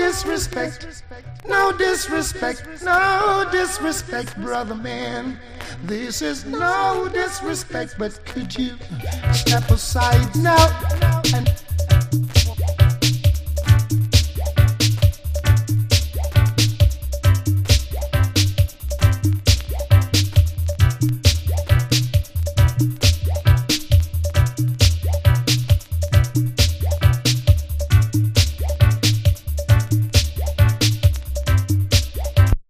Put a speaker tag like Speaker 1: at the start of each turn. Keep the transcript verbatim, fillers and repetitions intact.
Speaker 1: disrespect, no disrespect, no disrespect, brother man. This is no disrespect, but could you step aside now and